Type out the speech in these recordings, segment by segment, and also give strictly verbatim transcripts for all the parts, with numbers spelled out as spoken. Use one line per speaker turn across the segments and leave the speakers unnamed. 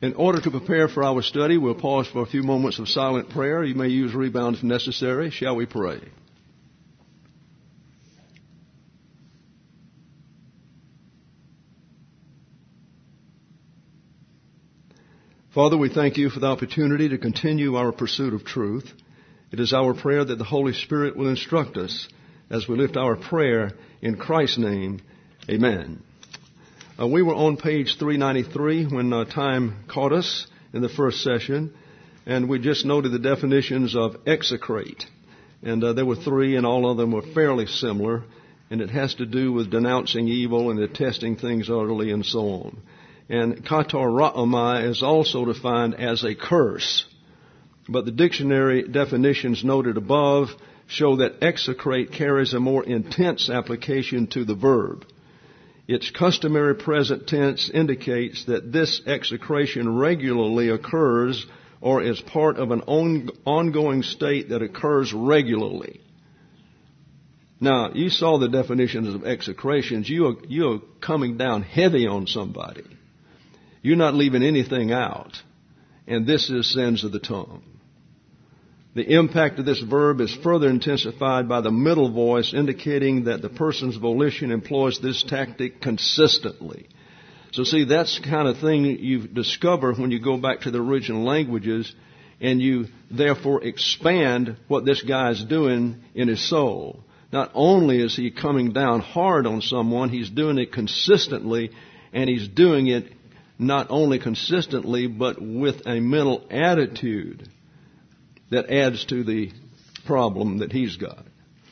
In order to prepare for our study, we'll pause for a few moments of silent prayer. You may use rebound if necessary. Shall we pray? Father, we thank you for the opportunity to continue our pursuit of truth. It is our prayer that the Holy Spirit will instruct us as we lift our prayer in Christ's name. Amen. Uh, we were on page three ninety-three when uh, time caught us in the first session, and we just noted the definitions of execrate. And uh, there were three, and all of them were fairly similar, and it has to do with denouncing evil and detesting things utterly and so on. And katara'omai is also defined as a curse. But the dictionary definitions noted above show that execrate carries a more intense application to the verb. Its customary present tense indicates that this execration regularly occurs or is part of an on, ongoing state that occurs regularly. Now, you saw the definitions of execrations. You are, you are coming down heavy on somebody. You're not leaving anything out. And this is sins of the tongue. The impact of this verb is further intensified by the middle voice, indicating that the person's volition employs this tactic consistently. So see, that's the kind of thing you discover when you go back to the original languages and you therefore expand what this guy's doing in his soul. Not only is he coming down hard on someone, he's doing it consistently, and he's doing it not only consistently, but with a mental attitude that adds to the problem that he's got.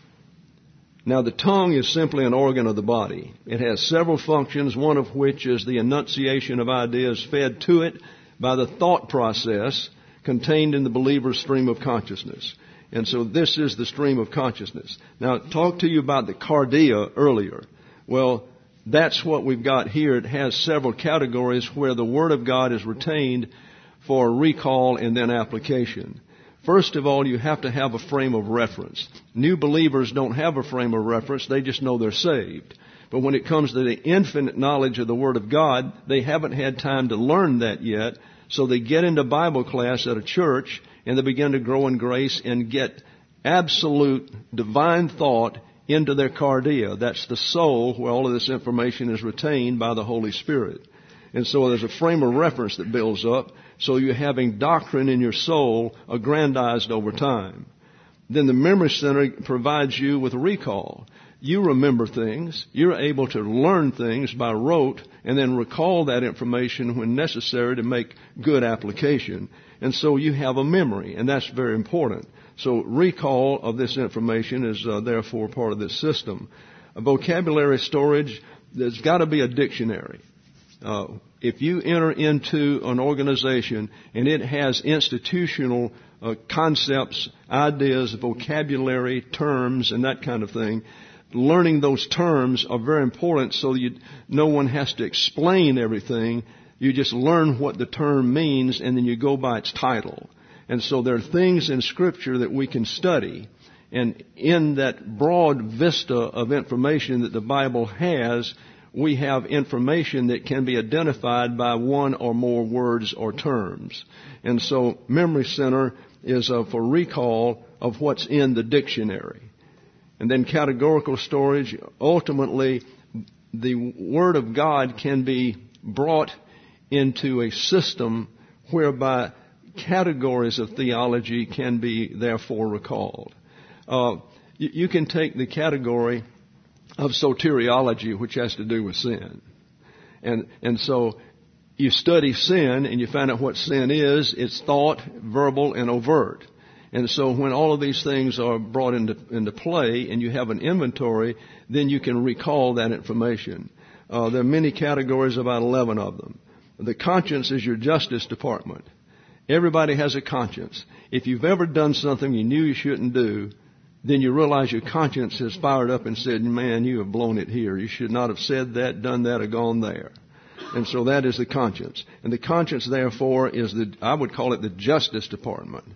Now, the tongue is simply an organ of the body. It has several functions, one of which is the enunciation of ideas fed to it by the thought process contained in the believer's stream of consciousness. And so this is the stream of consciousness. Now, I talked to you about the cardia earlier. Well, that's what we've got here. It has several categories where the Word of God is retained for recall and then application. First of all, you have to have a frame of reference. New believers don't have a frame of reference. They just know they're saved. But when it comes to the infinite knowledge of the Word of God, they haven't had time to learn that yet. So they get into Bible class at a church and they begin to grow in grace and get absolute divine thought into their cardia. That's the soul where all of this information is retained by the Holy Spirit. And so there's a frame of reference that builds up. So you're having doctrine in your soul aggrandized over time. Then the memory center provides you with recall. You remember things. You're able to learn things by rote and then recall that information when necessary to make good application. And so you have a memory, and that's very important. So recall of this information is uh, therefore part of this system. A vocabulary storage, there's got to be a dictionary. Uh, if you enter into an organization and it has institutional uh, concepts, ideas, vocabulary, terms, and that kind of thing, learning those terms are very important so you, no one has to explain everything. You just learn what the term means and then you go by its title. And so there are things in Scripture that we can study. And in that broad vista of information that the Bible has, we have information that can be identified by one or more words or terms. And so memory center is uh, for recall of what's in the dictionary. And then categorical storage, ultimately the Word of God can be brought into a system whereby categories of theology can be therefore recalled. Uh, you, you can take the category of soteriology, which has to do with sin. And, and so you study sin and you find out what sin is. It's thought, verbal, and overt. And so when all of these things are brought into, into play and you have an inventory, then you can recall that information. Uh, there are many categories, about eleven of them. The conscience is your justice department. Everybody has a conscience. If you've ever done something you knew you shouldn't do, then you realize your conscience has fired up and said, man, you have blown it here. You should not have said that, done that, or gone there. And so that is the conscience. And the conscience, therefore, is the, I would call it the justice department.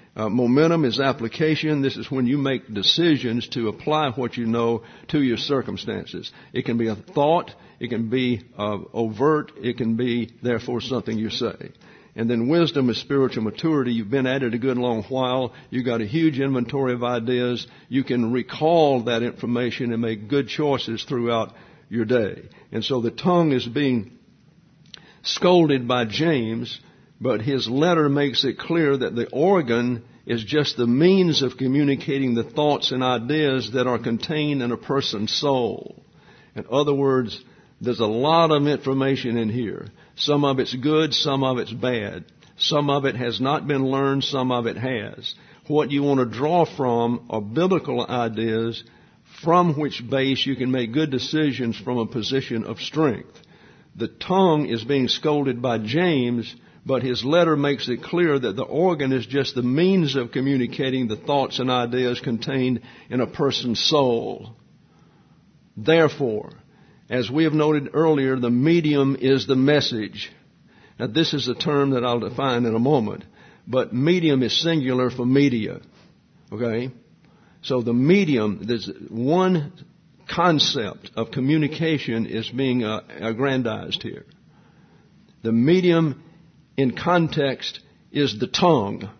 Uh, momentum is application. This is when you make decisions to apply what you know to your circumstances. It can be a thought. It can be uh, overt. It can be, therefore, something you say. And then wisdom is spiritual maturity. You've been at it a good long while. You've got a huge inventory of ideas. You can recall that information and make good choices throughout your day. And so the tongue is being scolded by James, but his letter makes it clear that the organ is just the means of communicating the thoughts and ideas that are contained in a person's soul. In other words, there's a lot of information in here. Some of it's good, some of it's bad. Some of it has not been learned, some of it has. What you want to draw from are biblical ideas from which base you can make good decisions from a position of strength. The tongue is being scolded by James, but his letter makes it clear that the organ is just the means of communicating the thoughts and ideas contained in a person's soul. Therefore, as we have noted earlier, the medium is the message. Now, this is a term that I'll define in a moment, but medium is singular for media. Okay? So the medium, there's one concept of communication is being uh, aggrandized here. The medium in context is the tongue.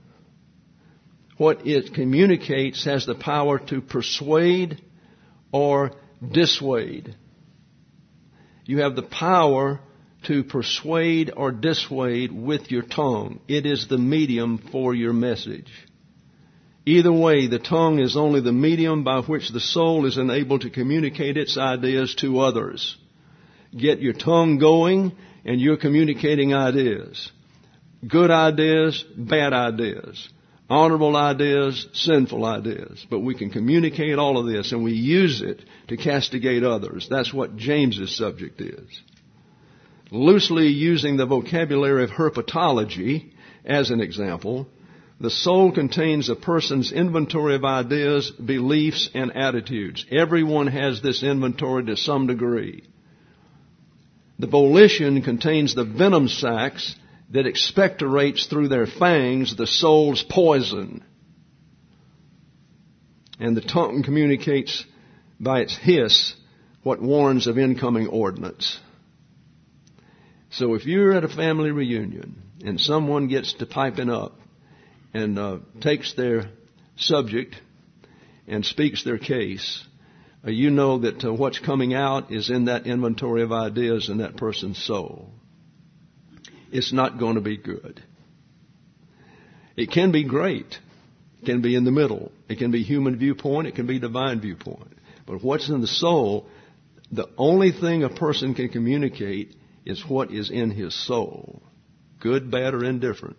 What it communicates has the power to persuade or dissuade. You have the power to persuade or dissuade with your tongue. It is the medium for your message. Either way, the tongue is only the medium by which the soul is enabled to communicate its ideas to others. Get your tongue going and you're communicating ideas. Good ideas, bad ideas. Honorable ideas, sinful ideas. But we can communicate all of this and we use it to castigate others. That's what James's subject is. Loosely using the vocabulary of herpetology as an example, the soul contains a person's inventory of ideas, beliefs, and attitudes. Everyone has this inventory to some degree. The volition contains the venom sacs that expectorates through their fangs the soul's poison. And the tongue communicates by its hiss what warns of incoming ordnance. So if you're at a family reunion and someone gets to piping up and uh, takes their subject and speaks their case, uh, you know that uh, what's coming out is in that inventory of ideas in that person's soul. It's not going to be good. It can be great. It can be in the middle. It can be human viewpoint. It can be divine viewpoint. But what's in the soul, the only thing a person can communicate is what is in his soul. Good, bad, or indifferent.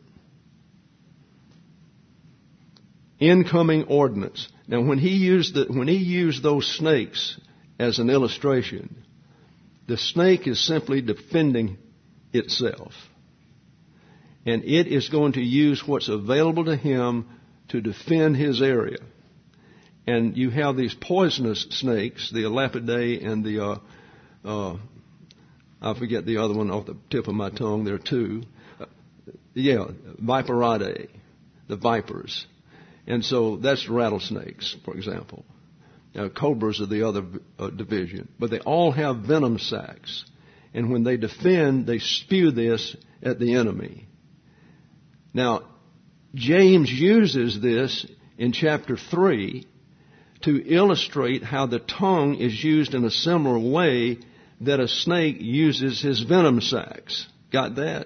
Incoming ordnance. Now when he used the, when he used those snakes as an illustration, the snake is simply defending itself. And it is going to use what's available to him to defend his area. And you have these poisonous snakes, the Elapidae and the, uh, uh, I forget the other one off the tip of my tongue. There are two. Uh, yeah, Viperidae, the vipers. And so that's rattlesnakes, for example. Now, cobras are the other uh, division. But they all have venom sacs. And when they defend, they spew this at the enemy. Now, James uses this in chapter three to illustrate how the tongue is used in a similar way that a snake uses his venom sacs. Got that?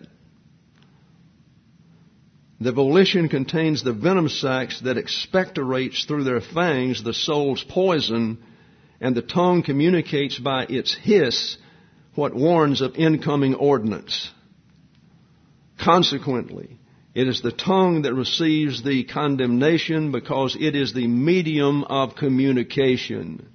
The volition contains the venom sacs that expectorates through their fangs the soul's poison, and the tongue communicates by its hiss what warns of incoming ordnance. Consequently, it is the tongue that receives the condemnation because it is the medium of communication.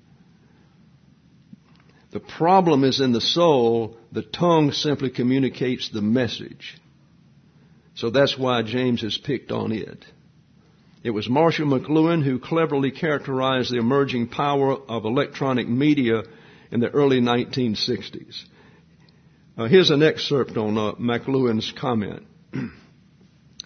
The problem is in the soul. The tongue simply communicates the message. So that's why James has picked on it. It was Marshall McLuhan who cleverly characterized the emerging power of electronic media in the early nineteen sixties. Uh, here's an excerpt on uh, McLuhan's comment.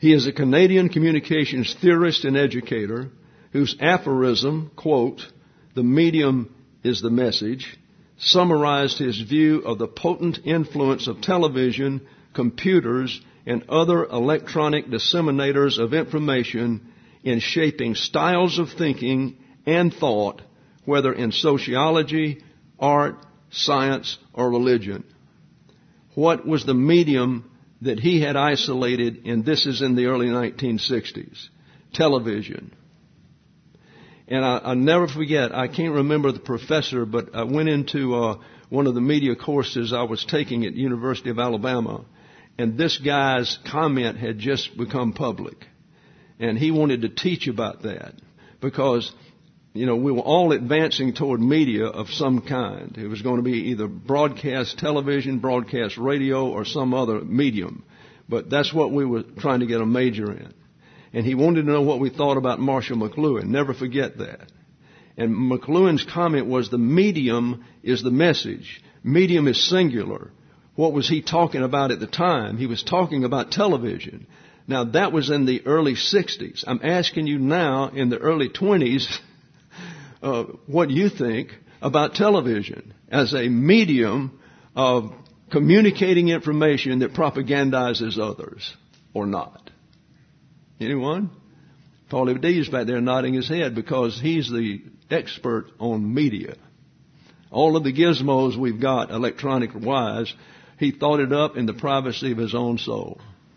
He is a Canadian communications theorist and educator whose aphorism, quote, "The medium is the message," summarized his view of the potent influence of television, computers, and other electronic disseminators of information in shaping styles of thinking and thought, whether in sociology, art, science, or religion. What was the medium that he had isolated, and this is in the early nineteen sixties? Television. And I, I'll never forget, I can't remember the professor, but I went into uh, one of the media courses I was taking at University of Alabama, and this guy's comment had just become public. And he wanted to teach about that because, you know, we were all advancing toward media of some kind. It was going to be either broadcast television, broadcast radio, or some other medium. But that's what we were trying to get a major in. And he wanted to know what we thought about Marshall McLuhan. Never forget that. And McLuhan's comment was the medium is the message. Medium is singular. What was he talking about at the time? He was talking about television. Now, that was in the early sixties. I'm asking you now, in the early twenties, uh, what you think about television as a medium of communicating information that propagandizes others, or not. Anyone? Paulie D's back there nodding his head because he's the expert on media. All of the gizmos we've got, electronic-wise, he thought it up in the privacy of his own soul.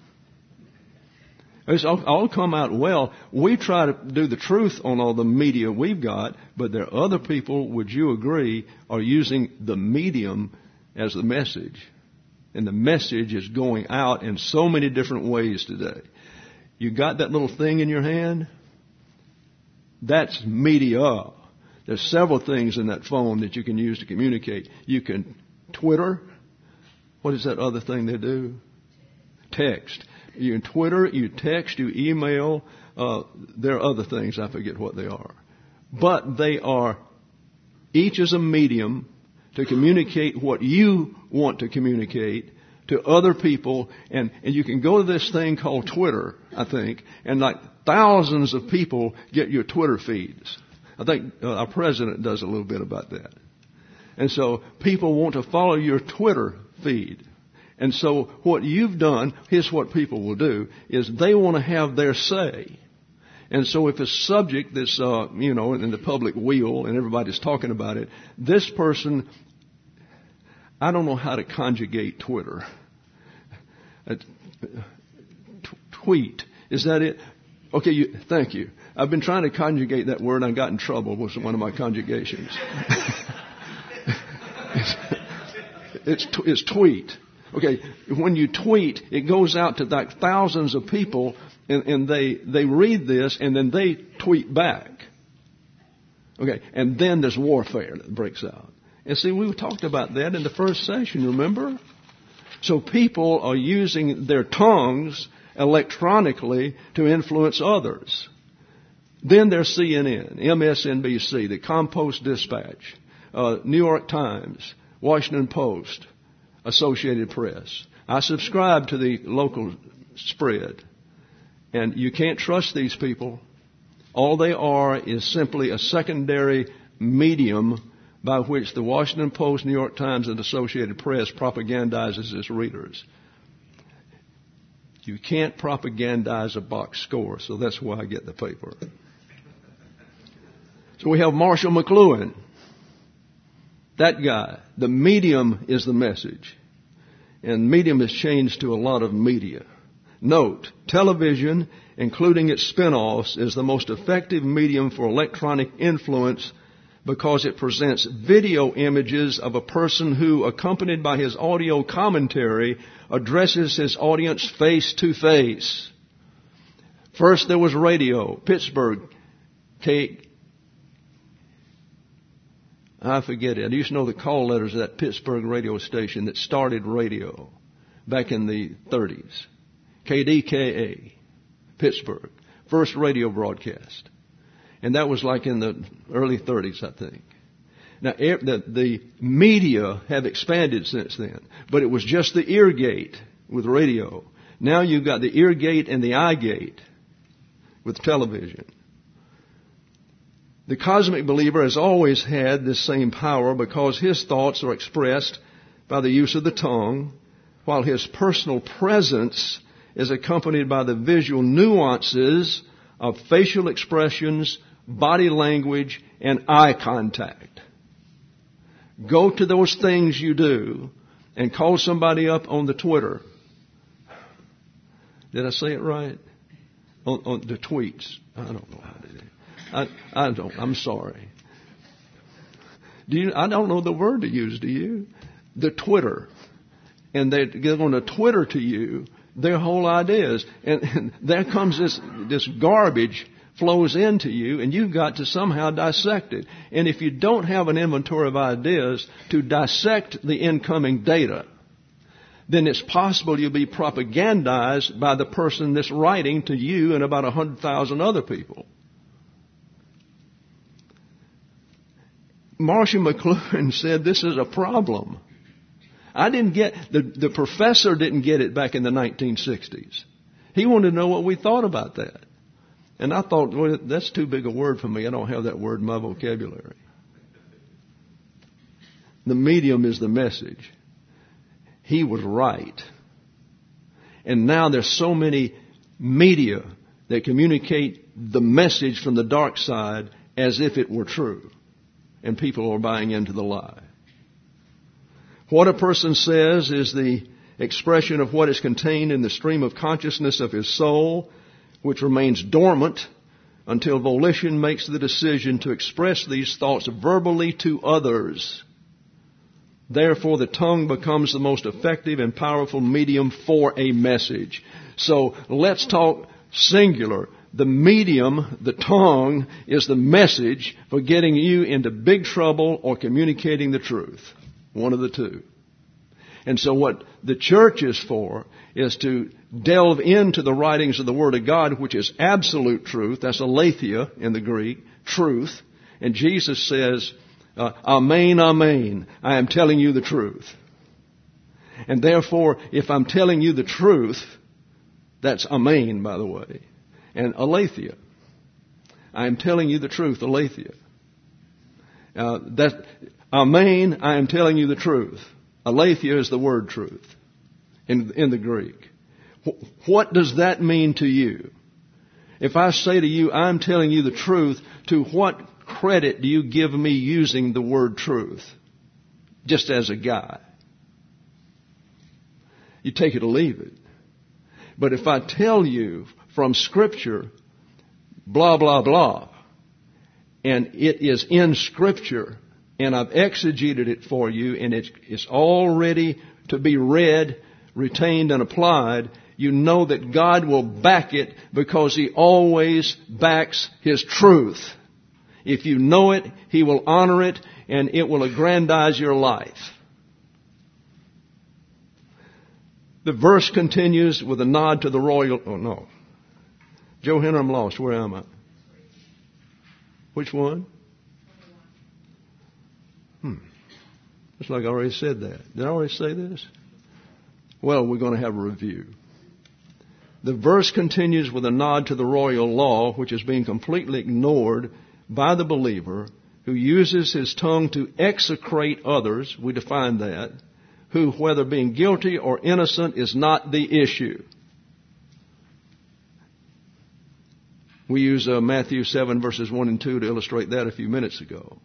It's all, all come out well. We try to do the truth on all the media we've got, but there are other people, would you agree, are using the medium as the message. And the message is going out in so many different ways today. You got that little thing in your hand? That's media. There's several things in that phone that you can use to communicate. You can Twitter. What is that other thing they do? Text. You can Twitter, you text, you email. Uh, there are other things, I forget what they are. But they are, each is a medium to communicate what you want to communicate to other people. And, and you can go to this thing called Twitter, I think, and like thousands of people get your Twitter feeds. I think uh, our president does a little bit about that. And so people want to follow your Twitter feed. And so what you've done, here's what people will do, is they want to have their say. And so if a subject that's, uh, you know, in the public wheel and everybody's talking about it, this person, I don't know how to conjugate Twitter. Uh, t- tweet. Is that it? Okay, you, thank you. I've been trying to conjugate that word and I got in trouble with one of my conjugations. it's, it's, it's tweet. Okay, when you tweet, it goes out to like thousands of people, and, and they they read this, and then they tweet back. Okay, and then there's warfare that breaks out. And see, we talked about that in the first session, remember? So people are using their tongues electronically to influence others. Then there's C N N, M S N B C, the Compost Dispatch, uh, New York Times, Washington Post, Associated Press. I subscribe to the local spread. And you can't trust these people. All they are is simply a secondary medium by which the Washington Post, New York Times, and Associated Press propagandizes its readers. You can't propagandize a box score, so that's why I get the paper. So we have Marshall McLuhan. That guy. The medium is the message. And medium has changed to a lot of media. Note, television, including its spin-offs, is the most effective medium for electronic influence because it presents video images of a person who, accompanied by his audio commentary, addresses his audience face to face. First there was radio, Pittsburgh, K. I forget it. I used to know the call letters of that Pittsburgh radio station that started radio back in the thirties. K D K A, Pittsburgh. First radio broadcast. And that was like in the early thirties, I think. Now, the, the media have expanded since then, but it was just the ear gate with radio. Now you've got the ear gate and the eye gate with television. The cosmic believer has always had this same power because his thoughts are expressed by the use of the tongue, while his personal presence is accompanied by the visual nuances of facial expressions, body language, and eye contact. Go to those things you do and call somebody up on the Twitter. Did I say it right? On, on the tweets. I don't know how to do it. I, I don't. I'm sorry. Do you? I don't know the word to use. Do you? The Twitter, and they, they're going to Twitter to you their whole ideas, and, and there comes this this garbage flows into you, and you've got to somehow dissect it. And if you don't have an inventory of ideas to dissect the incoming data, then it's possible you'll be propagandized by the person that's writing to you and about a hundred thousand other people. Marshall McLuhan said this is a problem. I didn't get, the, the professor didn't get it back in the nineteen sixties. He wanted to know what we thought about that. And I thought, well, that's too big a word for me. I don't have that word in my vocabulary. The medium is the message. He was right. And now there's so many media that communicate the message from the dark side as if it were true. And people are buying into the lie. What a person says is the expression of what is contained in the stream of consciousness of his soul, which remains dormant until volition makes the decision to express these thoughts verbally to others. Therefore, the tongue becomes the most effective and powerful medium for a message. So let's talk singular. The medium, the tongue, is the message for getting you into big trouble or communicating the truth. One of the two. And so what the church is for is to delve into the writings of the Word of God, which is absolute truth. That's aletheia in the Greek, truth. And Jesus says, uh, Amen, Amen, I am telling you the truth. And therefore, if I'm telling you the truth, that's Amen, by the way. And aletheia. I am telling you the truth, aletheia. Uh, that, Amen, I am telling you the truth. Aletheia is the word truth in, in the Greek. What does that mean to you? If I say to you, I'm telling you the truth, to what credit do you give me using the word truth? Just as a guy. You take it or leave it. But if I tell you from Scripture, blah, blah, blah, and it is in Scripture, and I've exegeted it for you, and it's, it's all ready to be read, retained, and applied, you know that God will back it because He always backs His truth. If you know it, He will honor it, and it will aggrandize your life. The verse continues with a nod to the royal... Oh, no. Joe Henry, I'm lost. Where am I? Which one? Hmm. Looks like I already said that. Did I already say this? Well, we're going to have a review. The verse continues with a nod to the royal law, which is being completely ignored by the believer who uses his tongue to execrate others. We define that. Who, whether being guilty or innocent, is not the issue. We used uh, Matthew seven verses one and two to illustrate that a few minutes ago.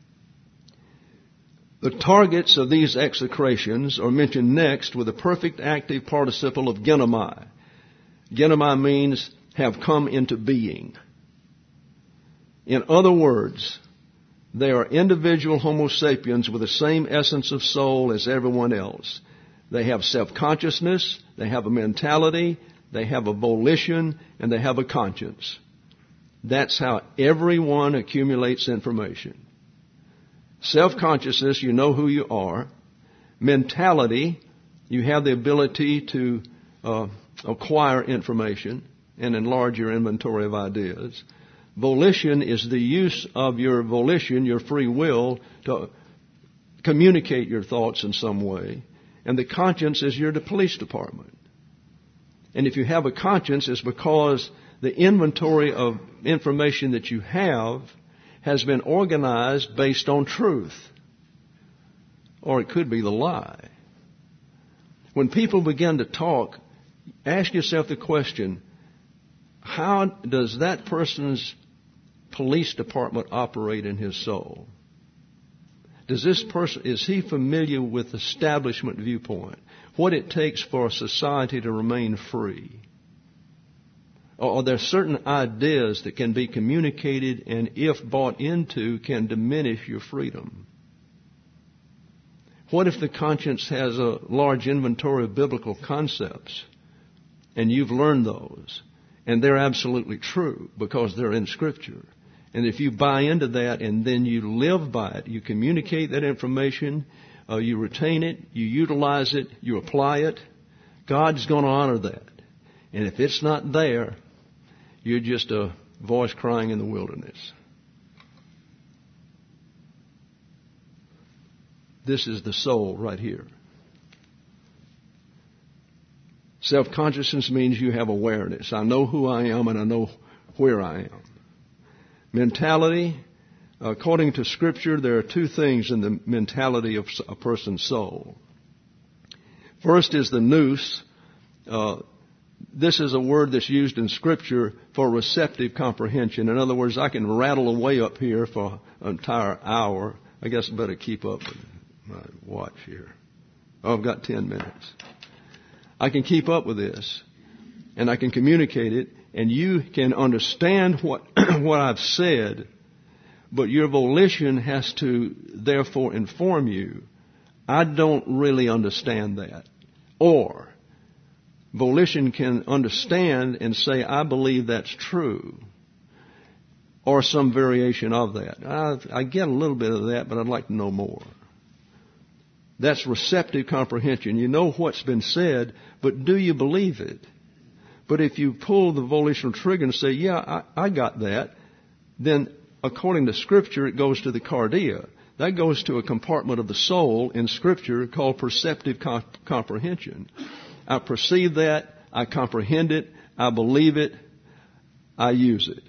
The targets of these execrations are mentioned next with the perfect active participle of genomai. Genomai means have come into being. In other words, they are individual Homo sapiens with the same essence of soul as everyone else. They have self-consciousness, they have a mentality, they have a volition, and they have a conscience. That's how everyone accumulates information. Self-consciousness, you know who you are. Mentality, you have the ability to uh, acquire information and enlarge your inventory of ideas. Volition is the use of your volition, your free will, to communicate your thoughts in some way. And the conscience is your police department. And if you have a conscience, it's because the inventory of information that you have has been organized based on truth. Or it could be the lie. When people begin to talk, ask yourself the question, how does that person's police department operate in his soul? Does this person, is he familiar with establishment viewpoint? What it takes for a society to remain free? Or are there certain ideas that can be communicated and if bought into can diminish your freedom? What if the conscience has a large inventory of biblical concepts and you've learned those and they're absolutely true because they're in Scripture? And if you buy into that and then you live by it, you communicate that information, uh, you retain it, you utilize it, you apply it, God's going to honor that. And if it's not there, you're just a voice crying in the wilderness. This is the soul right here. Self-consciousness means you have awareness. I know who I am and I know where I am. Mentality, according to Scripture, there are two things in the mentality of a person's soul. First is the nous. Uh, this is a word that's used in Scripture for receptive comprehension. In other words, I can rattle away up here for an entire hour. I guess I better keep up with my watch here. Oh, I've got ten minutes. I can keep up with this, and I can communicate it, and you can understand what what I've said, but your volition has to therefore inform you, I don't really understand that. Or volition can understand and say, I believe that's true, or some variation of that. I, I get a little bit of that, but I'd like to know more. That's receptive comprehension. You know what's been said, but do you believe it? But if you pull the volitional trigger and say, yeah, I, I got that, then according to Scripture, it goes to the cardia. That goes to a compartment of the soul in Scripture called perceptive comp- comprehension. I perceive that, I comprehend it, I believe it, I use it.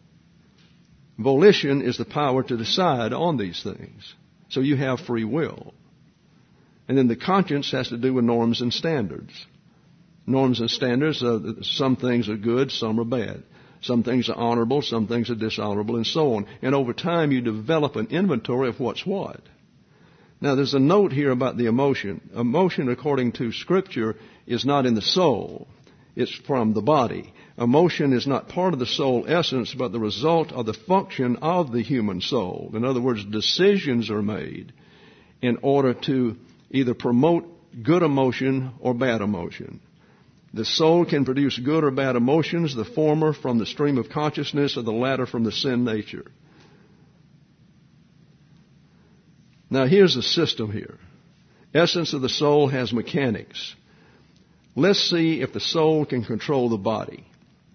Volition is the power to decide on these things. So you have free will. And then the conscience has to do with norms and standards. Norms and standards, uh, some things are good, some are bad. Some things are honorable, some things are dishonorable, and so on. And over time, you develop an inventory of what's what. Now, there's a note here about the emotion. Emotion, according to Scripture, is not in the soul. It's from the body. Emotion is not part of the soul essence, but the result of the function of the human soul. In other words, decisions are made in order to either promote good emotion or bad emotion. The soul can produce good or bad emotions, the former from the stream of consciousness or the latter from the sin nature. Now here's the system here. Essence of the soul has mechanics. Let's see if the soul can control the body.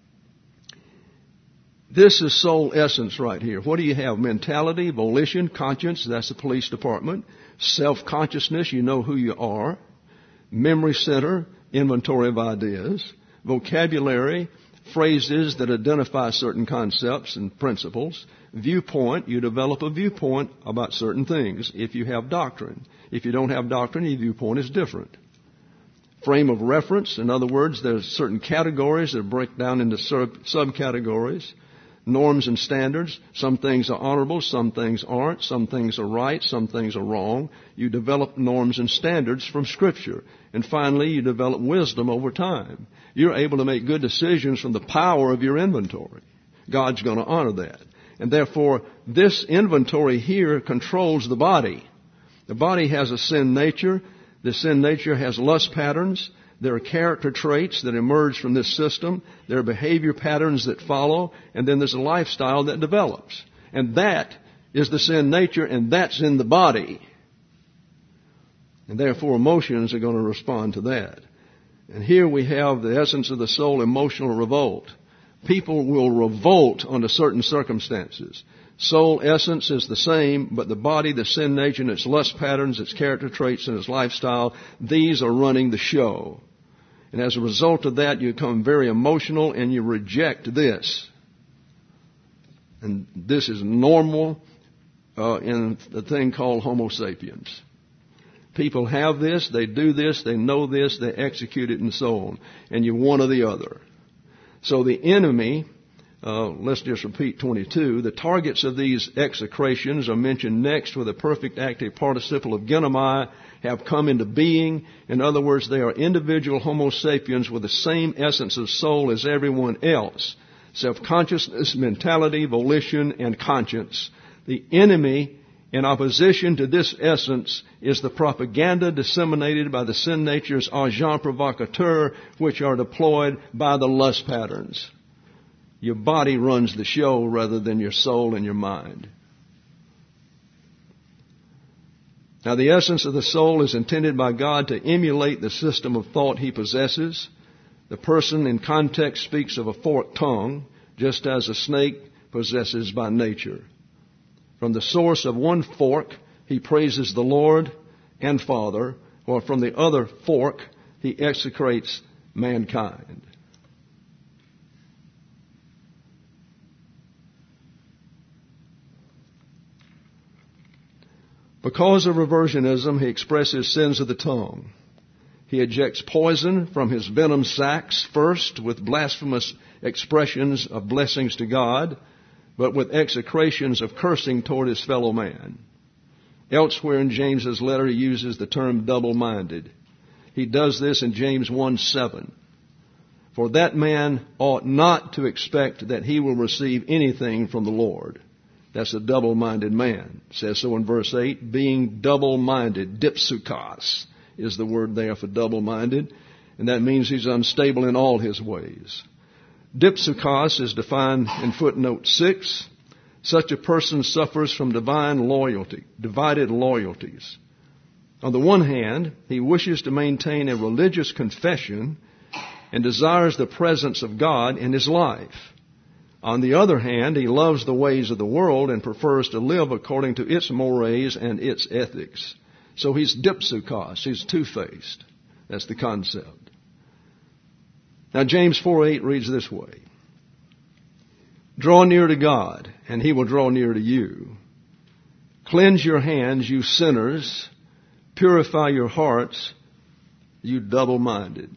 This is soul essence right here. What do you have? Mentality, volition, conscience, that's the police department. Self-consciousness, you know who you are. Memory center, inventory of ideas. Vocabulary, phrases that identify certain concepts and principles. Viewpoint, you develop a viewpoint about certain things if you have doctrine. If you don't have doctrine, your viewpoint is different. Frame of reference, in other words, there's certain categories that break down into sub- subcategories. Norms and standards. Some things are honorable, some things aren't, some things are right, some things are wrong. You develop norms and standards from Scripture. And finally, you develop wisdom over time. You're able to make good decisions from the power of your inventory. God's going to honor that. And therefore, this inventory here controls the body. The body has a sin nature. The sin nature has lust patterns. There are character traits that emerge from this system. There are behavior patterns that follow. And then there's a lifestyle that develops. And that is the sin nature, and that's in the body. And therefore, emotions are going to respond to that. And here we have the essence of the soul, emotional revolt. People will revolt under certain circumstances. Soul essence is the same, but the body, the sin nature, and its lust patterns, its character traits, and its lifestyle, these are running the show. And as a result of that, you become very emotional and you reject this. And this is normal uh, in the thing called Homo sapiens. People have this, they do this, they know this, they execute it, and so on. And you're one or the other. So the enemy, uh, let's just repeat twenty-two, the targets of these execrations are mentioned next with a perfect active participle of genomai, have come into being. In other words, they are individual Homo sapiens with the same essence of soul as everyone else. Self-consciousness, mentality, volition, and conscience. The enemy, in opposition to this essence, is the propaganda disseminated by the sin nature's agents provocateurs, which are deployed by the lust patterns. Your body runs the show rather than your soul and your mind. Now, the essence of the soul is intended by God to emulate the system of thought he possesses. The person in context speaks of a forked tongue, just as a snake possesses by nature. From the source of one fork, he praises the Lord and Father, while from the other fork, he execrates mankind. Because of reversionism, he expresses sins of the tongue. He ejects poison from his venom sacs, first with blasphemous expressions of blessings to God, but with execrations of cursing toward his fellow man. Elsewhere in James's letter, he uses the term double-minded. He does this in James one seven. For that man ought not to expect that he will receive anything from the Lord. That's a double-minded man. It says so in verse eight, being double-minded, dipsukos is the word there for double-minded, and that means he's unstable in all his ways. Dipsukos is defined in footnote six. Such a person suffers from divine loyalty, divided loyalties. On the one hand, he wishes to maintain a religious confession and desires the presence of God in his life. On the other hand, he loves the ways of the world and prefers to live according to its mores and its ethics. So he's dipsukos, he's two-faced. That's the concept. Now James four eight reads this way. Draw near to God, and he will draw near to you. Cleanse your hands, you sinners. Purify your hearts, you double-minded.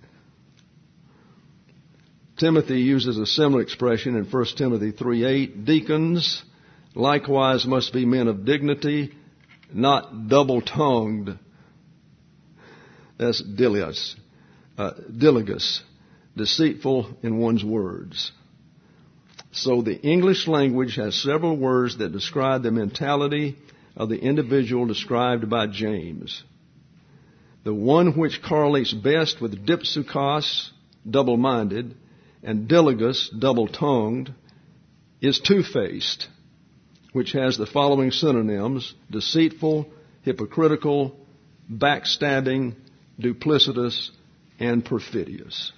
Timothy uses a similar expression in First Timothy three eight. Deacons likewise must be men of dignity, not double-tongued. That's diligus, uh, diligus, deceitful in one's words. So the English language has several words that describe the mentality of the individual described by James. The one which correlates best with dipsukos, double-minded, and diligus, double-tongued, is two-faced, which has the following synonyms: deceitful, hypocritical, backstabbing, duplicitous, and perfidious.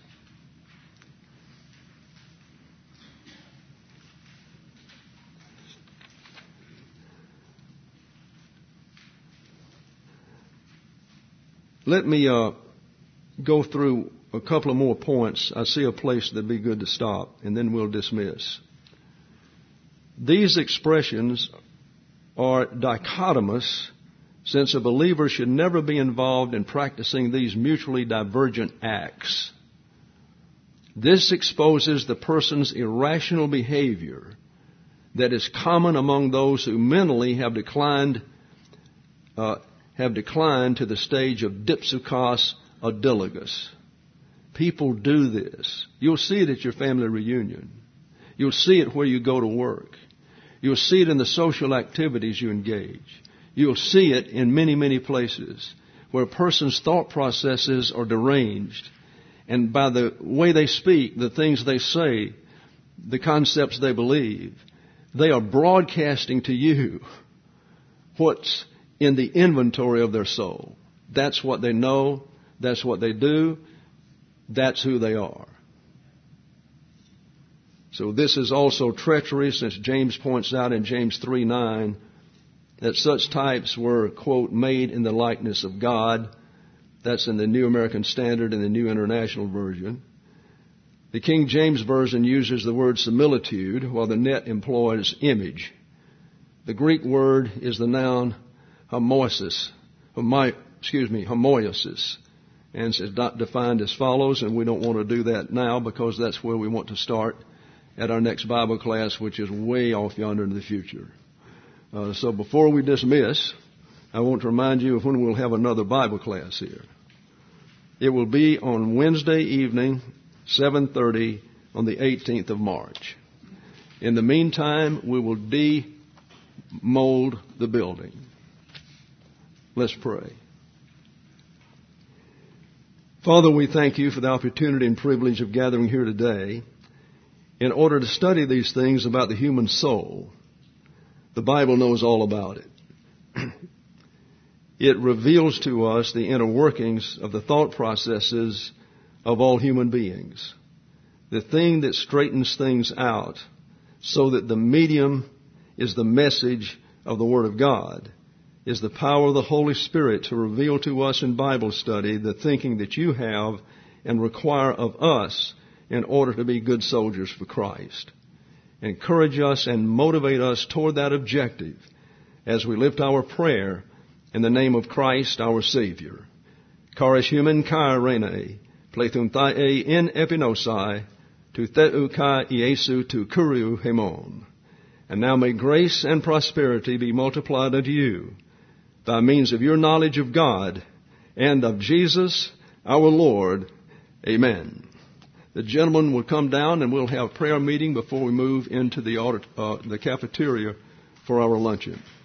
Let me uh, go through a couple of more points. I see a place that'd be good to stop, and then we'll dismiss. These expressions are dichotomous, since a believer should never be involved in practicing these mutually divergent acts. This exposes the person's irrational behavior that is common among those who mentally have declined uh, have declined to the stage of dipsukos or diligus. People do this. You'll see it at your family reunion. You'll see it where you go to work. You'll see it in the social activities you engage. You'll see it in many, many places where a person's thought processes are deranged. And by the way they speak, the things they say, the concepts they believe, they are broadcasting to you what's in the inventory of their soul. That's what they know. That's what they do. That's who they are. So this is also treachery, since James points out in James three nine that such types were, quote, made in the likeness of God. That's in the New American Standard and the New International Version. The King James Version uses the word similitude, while the Net employs image. The Greek word is the noun homoisis, homi, excuse me, homoiosis, and it's not defined as follows, and we don't want to do that now because that's where we want to start at our next Bible class, which is way off yonder in the future. Uh, so before we dismiss, I want to remind you of when we'll have another Bible class here. It will be on Wednesday evening, seven thirty, on the eighteenth of March. In the meantime, we will demold the building. Let's pray. Father, we thank you for the opportunity and privilege of gathering here today in order to study these things about the human soul. The Bible knows all about it. It reveals to us the inner workings of the thought processes of all human beings. The thing that straightens things out so that the medium is the message of the Word of God is the power of the Holy Spirit to reveal to us in Bible study the thinking that you have and require of us in order to be good soldiers for Christ. Encourage us and motivate us toward that objective as we lift our prayer in the name of Christ our Savior. Charis human kai rene, plethun thae in epinosai, to theu kai Iesu to kuriu hemon. And now may grace and prosperity be multiplied unto you by means of your knowledge of God and of Jesus our Lord. Amen. The gentleman will come down and we'll have a prayer meeting before we move into the, audit, uh, the cafeteria for our luncheon.